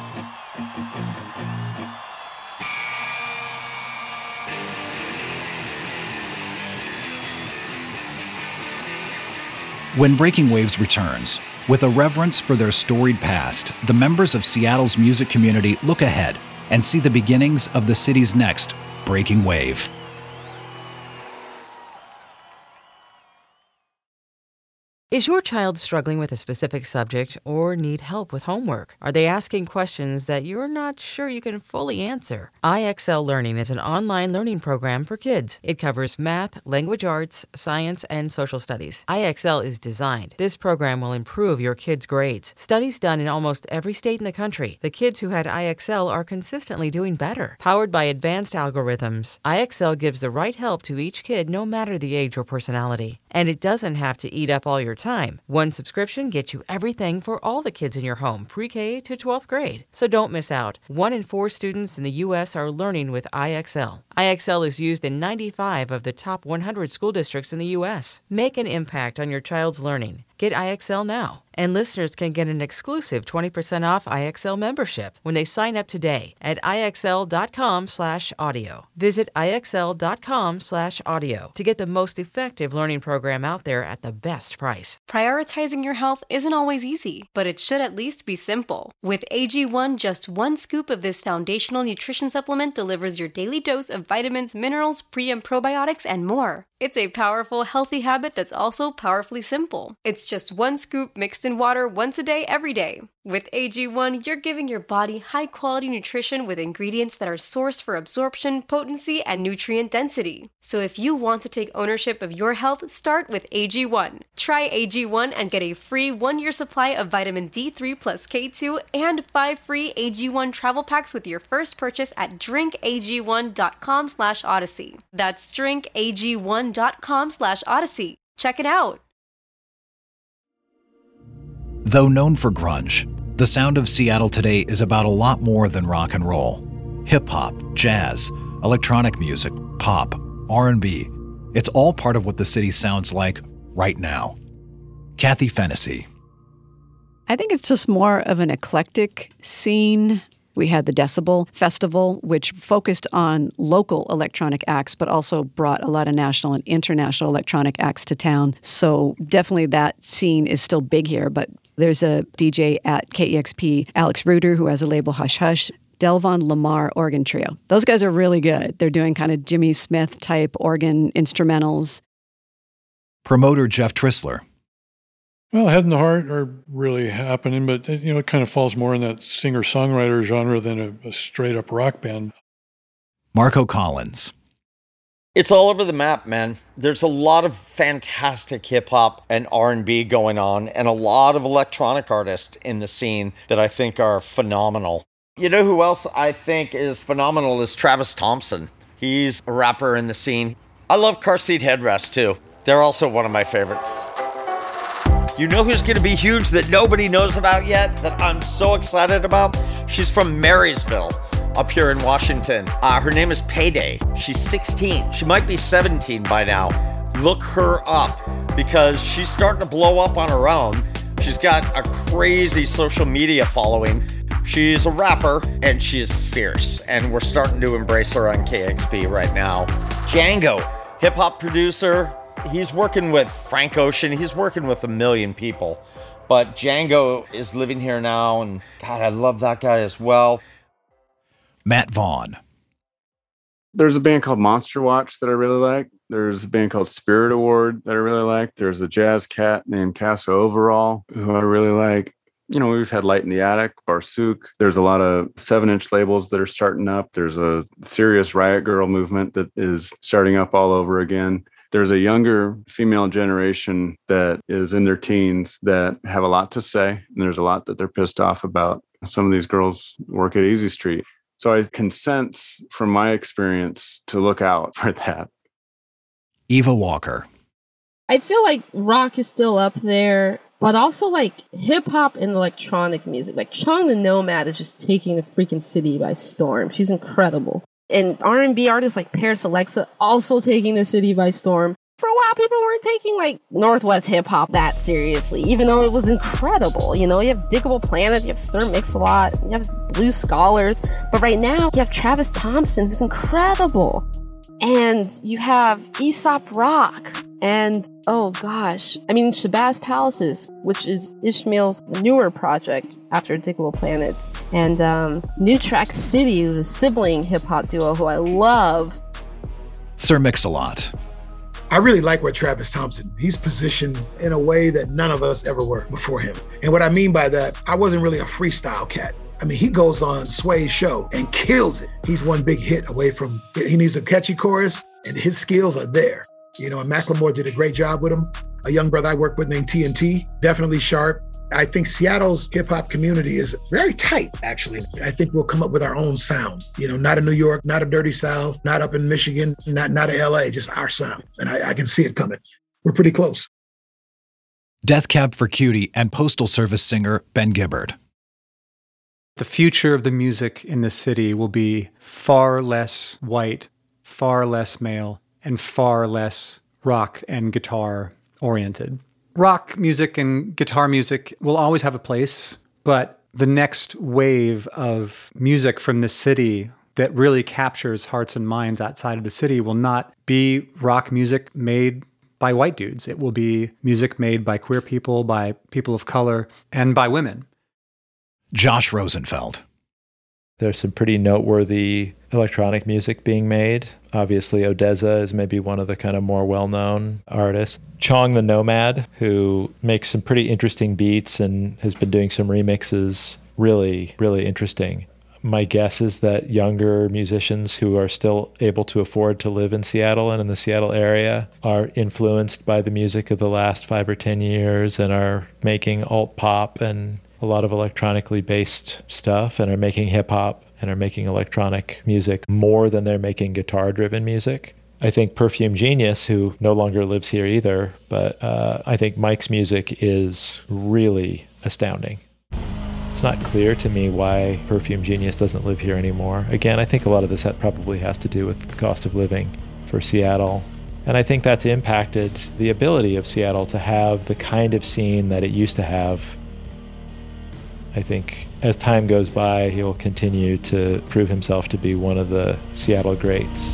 When Breaking Waves returns, with a reverence for their storied past, the members of Seattle's music community look ahead and see the beginnings of the city's next breaking wave. Is your child struggling with a specific subject or need help with homework? Are they asking questions that you're not sure you can fully answer? I X L Learning is an online learning program for kids. It covers math, language arts, science, and social studies. I X L is designed. This program will improve your kids' grades. Studies done in almost every state in the country. The kids who had I X L are consistently doing better. Powered by advanced algorithms, I X L gives the right help to each kid no matter the age or personality. And it doesn't have to eat up all your time. One subscription gets you everything for all the kids in your home, pre-K to twelfth grade. So don't miss out. One in four students in the U S are learning with I X L. I X L is used in ninety-five of the top one hundred school districts in the U S. Make an impact on your child's learning. Get I X L now. And listeners can get an exclusive twenty percent off I X L membership when they sign up today at IXL.com slash audio. Visit IXL.com slash audio to get the most effective learning program out there at the best price. Prioritizing your health isn't always easy, but it should at least be simple. With A G one, just one scoop of this foundational nutrition supplement delivers your daily dose of vitamins, minerals, pre- and probiotics, and more. It's a powerful, healthy habit that's also powerfully simple. It's just one scoop mixed in water once a day, every day. With A G one, you're giving your body high-quality nutrition with ingredients that are sourced for absorption, potency, and nutrient density. So if you want to take ownership of your health, start with A G one. Try A G one and get a free one-year supply of vitamin D three plus K two and five free A G one travel packs with your first purchase at drinkag1.com slash odyssey. That's drinkag1.com slash odyssey. Check it out. Though known for grunge, the sound of Seattle today is about a lot more than rock and roll. Hip-hop, jazz, electronic music, pop, R and B. It's all part of what the city sounds like right now. Kathy Fennessy. I think it's just more of an eclectic scene. We had the Decibel Festival, which focused on local electronic acts, but also brought a lot of national and international electronic acts to town. So definitely that scene is still big here. But there's a D J at K E X P, Alex Reuter, who has a label Hush Hush, Delvon Lamar Organ Trio. Those guys are really good. They're doing kind of Jimmy Smith type organ instrumentals. Promoter Jeff Trissler. Well, Head and the Heart are really happening, but you know, it kind of falls more in that singer-songwriter genre than a, a straight-up rock band. Marco Collins. It's all over the map, man. There's a lot of fantastic hip-hop and R and B going on, and a lot of electronic artists in the scene that I think are phenomenal. You know who else I think is phenomenal is Travis Thompson. He's a rapper in the scene. I love Car Seat Headrest, too. They're also one of my favorites. You know who's going to be huge that nobody knows about yet, that I'm so excited about? She's from Marysville, up here in Washington. Uh, her name is Payday. She's sixteen. She might be seventeen by now. Look her up, because she's starting to blow up on her own. She's got a crazy social media following. She's a rapper, and she is fierce, and we're starting to embrace her on K X P right now. Django, hip-hop producer. He's working with Frank Ocean. He's working with a million people. But Django is living here now, and God, I love that guy as well. Matt Vaughn. There's a band called Monster Watch that I really like. There's a band called Spirit Award that I really like. There's a jazz cat named Casa Overall who I really like. You know, we've had Light in the Attic, Barsook. There's a lot of seven-inch labels that are starting up. There's a serious Riot Girl movement that is starting up all over again. There's a younger female generation that is in their teens that have a lot to say, and there's a lot that they're pissed off about. Some of these girls work at Easy Street. So I can sense from my experience to look out for that. Eva Walker. I feel like rock is still up there, but also like hip hop and electronic music. Like Chong the Nomad is just taking the freaking city by storm. She's incredible. And R and B artists like Paris Alexa also taking the city by storm. For a while, people weren't taking like Northwest hip hop that seriously, even though it was incredible. You know, you have Diggable Planets, you have Sir Mix-a-Lot, you have Blue Scholars. But right now, you have Travis Thompson, who's incredible. And you have Aesop Rock. And, oh gosh, I mean, Shabazz Palaces, which is Ishmael's newer project after Diggable Planets. And um, New Track City is a sibling hip-hop duo who I love. Sir Mix-a-Lot. I really like what Travis Thompson, he's positioned in a way that none of us ever were before him. And what I mean by that, I wasn't really a freestyle cat. I mean, he goes on Sway's show and kills it. He's one big hit away from, he needs a catchy chorus and his skills are there. You know, and Macklemore did a great job with him. A young brother I work with named T N T, definitely sharp. I think Seattle's hip hop community is very tight, actually. I think we'll come up with our own sound. You know, not in New York, not a Dirty South, not up in Michigan, not, not in L A, just our sound. And I, I can see it coming. We're pretty close. Death Cab for Cutie and Postal Service singer Ben Gibbard. The future of the music in the city will be far less white, far less male, and far less rock and guitar oriented. rock music and guitar music will always have a place, but the next wave of music from the city that really captures hearts and minds outside of the city will not be rock music made by white dudes. It will be music made by queer people, by people of color, and by women. Josh Rosenfeld. There's some pretty noteworthy electronic music being made. Obviously, ODESZA is maybe one of the kind of more well-known artists. Chong the Nomad, who makes some pretty interesting beats and has been doing some remixes. Really, really interesting. My guess is that younger musicians who are still able to afford to live in Seattle and in the Seattle area are influenced by the music of the last five or ten years and are making alt pop and a lot of electronically based stuff and are making hip hop and are making electronic music more than they're making guitar driven music. I think Perfume Genius, who no longer lives here either, but uh, I think Mike's music is really astounding. It's not clear to me why Perfume Genius doesn't live here anymore. Again, I think a lot of this probably has to do with the cost of living for Seattle. And I think that's impacted the ability of Seattle to have the kind of scene that it used to have. I think as time goes by, he will continue to prove himself to be one of the Seattle greats.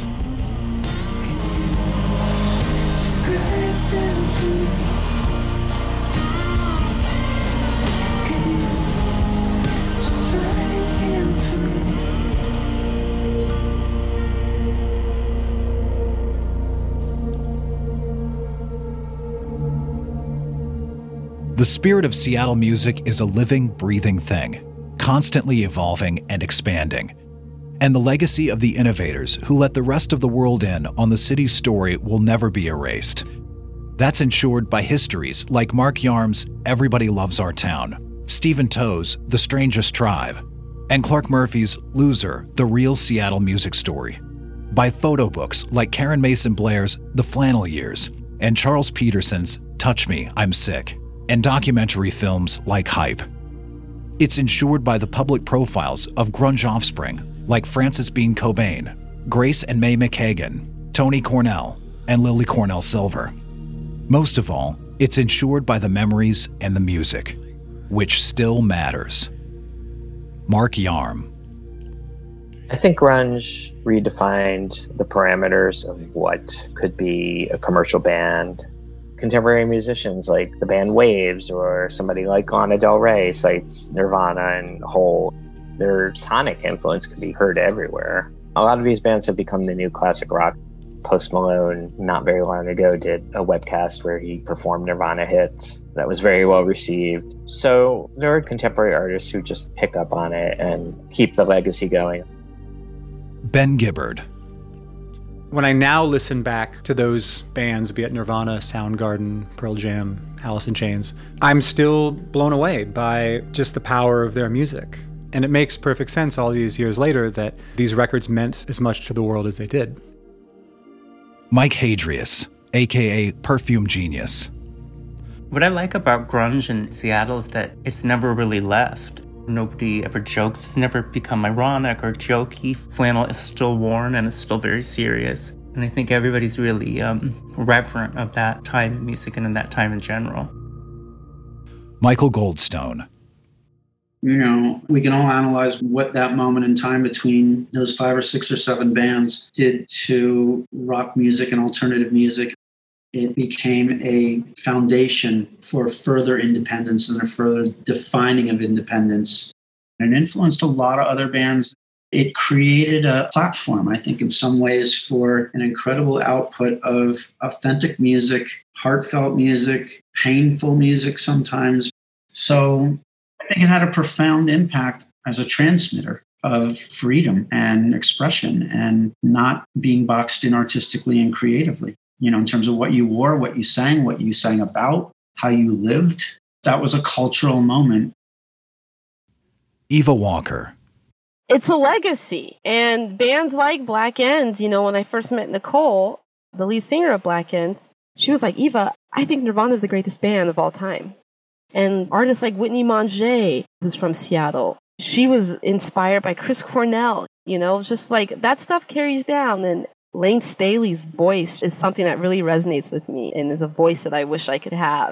The spirit of Seattle music is a living, breathing thing, constantly evolving and expanding. And the legacy of the innovators who let the rest of the world in on the city's story will never be erased. That's ensured by histories like Mark Yarm's Everybody Loves Our Town, Stephen Toe's The Strangest Tribe, and Clark Murphy's Loser, The Real Seattle Music Story. By photo books like Karen Mason Blair's The Flannel Years and Charles Peterson's Touch Me, I'm Sick, and documentary films like Hype. It's ensured by the public profiles of grunge offspring like Frances Bean Cobain, Grace and May McKagan, Tony Cornell, and Lily Cornell Silver. Most of all, it's ensured by the memories and the music, which still matters. Mark Yarm. I think grunge redefined the parameters of what could be a commercial band. Contemporary musicians like the band Waves or somebody like Lana Del Rey cites Nirvana and Hole. Their sonic influence could be heard everywhere. A lot of these bands have become the new classic rock. Post Malone, not very long ago, did a webcast where he performed Nirvana hits. That was very well received. So there are contemporary artists who just pick up on it and keep the legacy going. Ben Gibbard. When I now listen back to those bands, be it Nirvana, Soundgarden, Pearl Jam, Alice in Chains, I'm still blown away by just the power of their music. And it makes perfect sense all these years later that these records meant as much to the world as they did. Mike Hadrius, a k a. Perfume Genius. What I like about grunge in Seattle is that it's never really left. Nobody ever jokes. It's never become ironic or jokey. Flannel is still worn and it's still very serious. And I think everybody's really um, reverent of that time in music and in that time in general. Michael Goldstone. You know, we can all analyze what that moment in time between those five or six or seven bands did to rock music and alternative music. It became a foundation for further independence and a further defining of independence. And it influenced a lot of other bands. It created a platform, I think, in some ways for an incredible output of authentic music, heartfelt music, painful music sometimes. So I think it had a profound impact as a transmitter of freedom and expression and not being boxed in artistically and creatively. You know, in terms of what you wore, what you sang, what you sang about, how you lived. That was a cultural moment. Eva Walker. It's a legacy. And bands like Black Ends, you know, when I first met Nicole, the lead singer of Black Ends, she was like, Eva, I think Nirvana is the greatest band of all time. And artists like Whitney Manger, who's from Seattle, she was inspired by Chris Cornell, you know, just like that stuff carries down. And Lane Staley's voice is something that really resonates with me and is a voice that I wish I could have.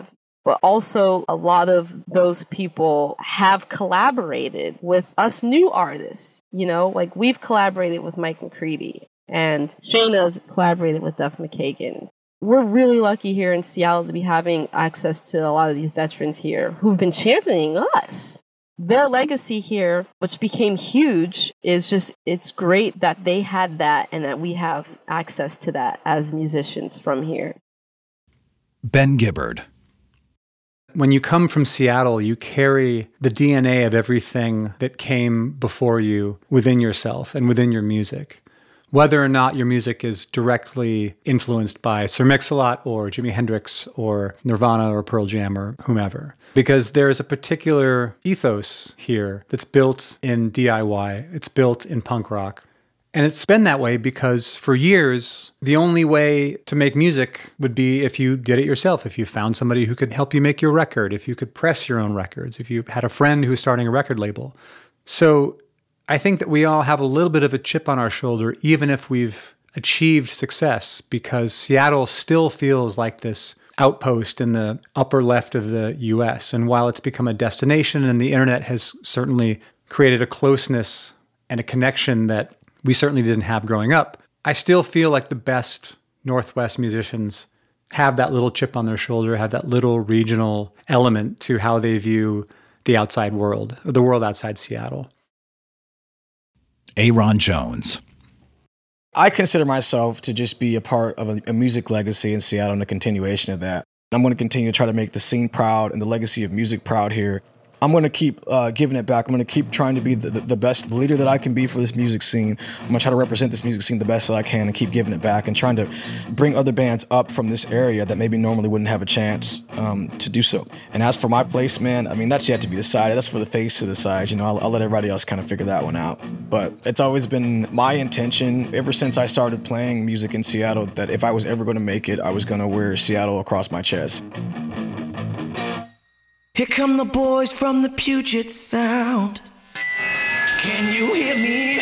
But also, a lot of those people have collaborated with us new artists. You know, like we've collaborated with Mike McCready, and Shayna's collaborated with Duff McKagan. We're really lucky here in Seattle to be having access to a lot of these veterans here who've been championing us. Their legacy here, which became huge, is just, it's great that they had that and that we have access to that as musicians from here. Ben Gibbard. When you come from Seattle, you carry the D N A of everything that came before you within yourself and within your music. Whether or not your music is directly influenced by Sir Mix-a-Lot or Jimi Hendrix or Nirvana or Pearl Jam or whomever. Because there's a particular ethos here that's built in D I Y, it's built in punk rock. And it's been that way because for years, the only way to make music would be if you did it yourself, if you found somebody who could help you make your record, if you could press your own records, if you had a friend who was starting a record label. So I think that we all have a little bit of a chip on our shoulder, even if we've achieved success, because Seattle still feels like this outpost in the upper left of the U S. And while it's become a destination and the internet has certainly created a closeness and a connection that we certainly didn't have growing up, I still feel like the best Northwest musicians have that little chip on their shoulder, have that little regional element to how they view the outside world, the world outside Seattle. Aaron Jones. I consider myself to just be a part of a, a music legacy in Seattle and a continuation of that. I'm going to continue to try to make the scene proud and the legacy of music proud here. I'm going to keep uh, giving it back. I'm going to keep trying to be the, the, the best leader that I can be for this music scene. I'm going to try to represent this music scene the best that I can and keep giving it back and trying to bring other bands up from this area that maybe normally wouldn't have a chance um, to do so. And as for my place, man, I mean, that's yet to be decided. That's for the face to decide. You know, I'll, I'll let everybody else kind of figure that one out. But it's always been my intention ever since I started playing music in Seattle that if I was ever going to make it, I was going to wear Seattle across my chest. Here come the boys from the Puget Sound. Can you hear me?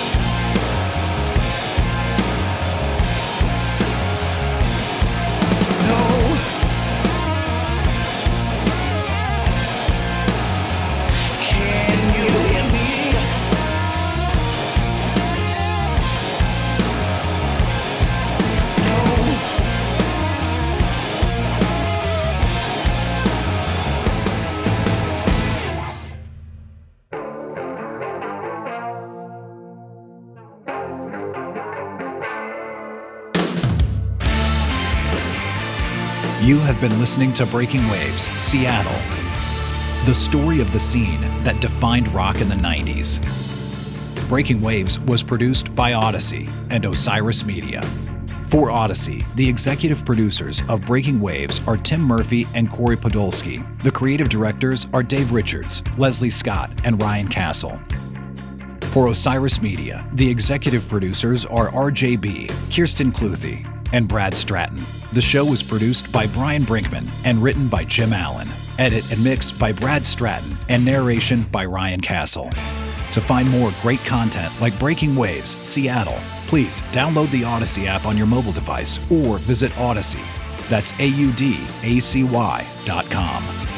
No. Can you hear me? No. You have been listening to Breaking Waves, Seattle, the story of the scene that defined rock in the nineties. Breaking Waves was produced by Odyssey and Osiris Media. For Odyssey, the executive producers of Breaking Waves are Tim Murphy and Corey Podolsky. The creative directors are Dave Richards, Leslie Scott, and Ryan Castle. For Osiris Media, the executive producers are R J B, Kirsten Cluthy, and Brad Stratton. The show was produced by Brian Brinkman and written by Jim Allen. Edit and mixed by Brad Stratton and narration by Ryan Castle. To find more great content like Breaking Waves, Seattle, please download the Odyssey app on your mobile device or visit Odyssey. That's A U D A C Y dot com.